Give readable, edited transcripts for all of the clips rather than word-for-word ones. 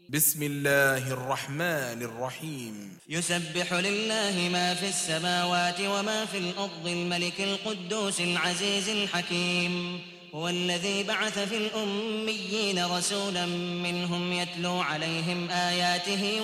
بسم الله الرحمن الرحيم. يسبح لله ما في السماوات وما في الأرض الملك القدوس العزيز الحكيم. هو الذي بعث في الأميين رسولا منهم يتلو عليهم آياته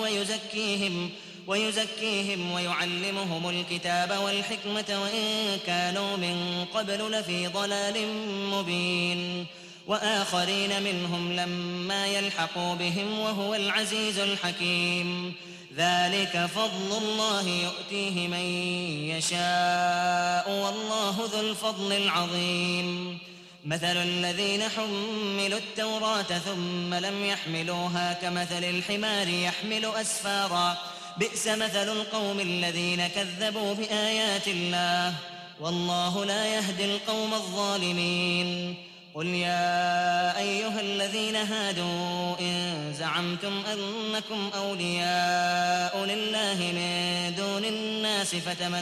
ويزكيهم ويعلمهم الكتاب والحكمة وإن كانوا من قبل لفي ضلال مبين. وآخرين منهم لما يلحقوا بهم وهو العزيز الحكيم. ذلك فضل الله يؤتيه من يشاء والله ذو الفضل العظيم. مثل الذين حملوا التوراة ثم لم يحملوها كمثل الحمار يحمل أسفارا بئس مثل القوم الذين كذبوا بآيات الله والله لا يهدي القوم الظالمين. قل يا أيها الذين هادوا إن زعمتم أنكم أولياء لله من دون الناس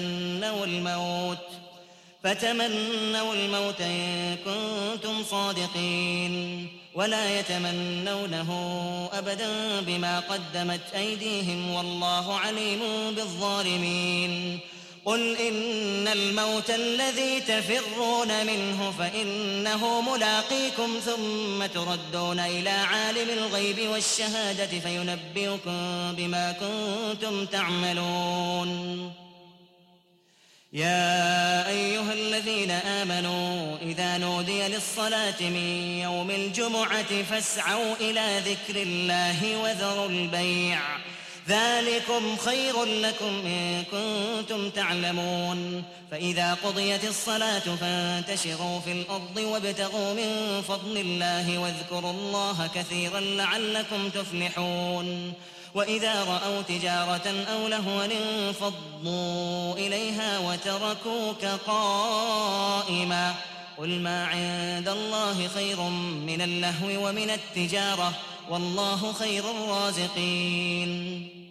فتمنوا الموت إن كنتم صادقين ولا يتمنونه أبدا بما قدمت أيديهم والله عليم بالظالمين. قل إن الموت الذي تفرون منه فإنه ملاقيكم ثم تردون إلى عالم الغيب والشهادة فينبئكم بما كنتم تعملون. يا أيها الذين آمنوا إذا نودي للصلاة من يوم الجمعة فاسعوا إلى ذكر الله وذروا البيع ذلكم خير لكم إن كنتم تعلمون. فإذا قضيت الصلاة فانتشروا في الأرض وابتغوا من فضل الله واذكروا الله كثيرا لعلكم تفلحون. وإذا رأوا تجارة أو لهوا انفضوا إليها وتركوك قائما قل ما عند الله خير من اللهو ومن التجارة والله خير الرازقين.